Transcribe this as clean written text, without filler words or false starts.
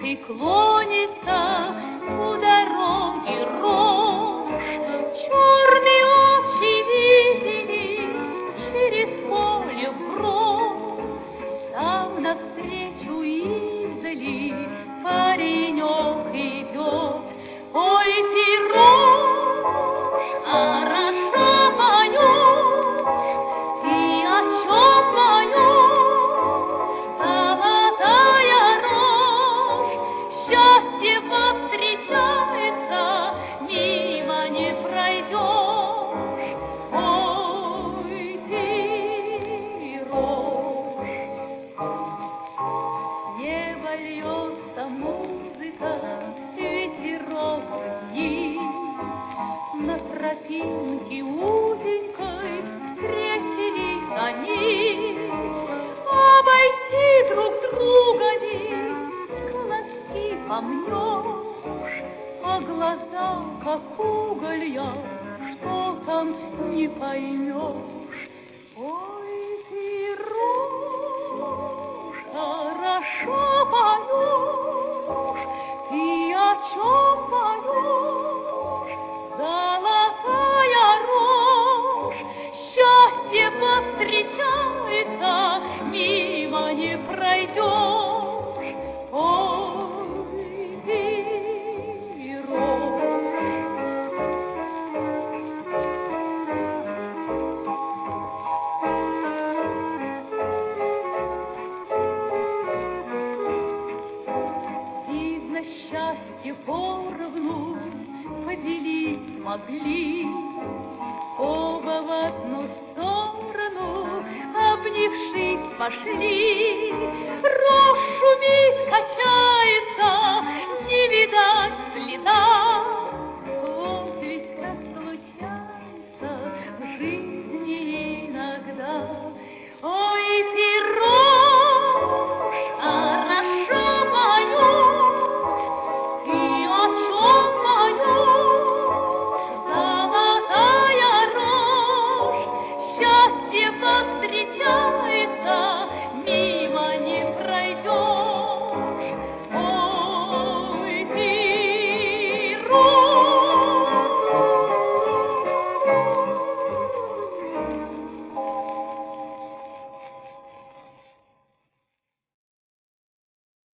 и клонится у дороги рожь. Черные очи видели через поле бровь. Там навстречу издали паренек идет. Ой, ты рожь, хорошо поешь, ты о чем поешь? Золотая рожь, счастье повстречается, мимо не пройдешь. Ой, ты рожь. С неба льется музыка, ветерок дни. На тропинке узенькой встретились они. Обойти друг друга не глазки помнешь, а глаза, как уголья, что там не поймешь. Ой, ты рожь, хорошо поешь, ты о чем поешь? Золотая рожь, счастье повстречается, мимо не пройдешь. Ой, ты рожь. Видно, счастье поровну поделить смогли, оба в одну сторону, обнявшись, пошли.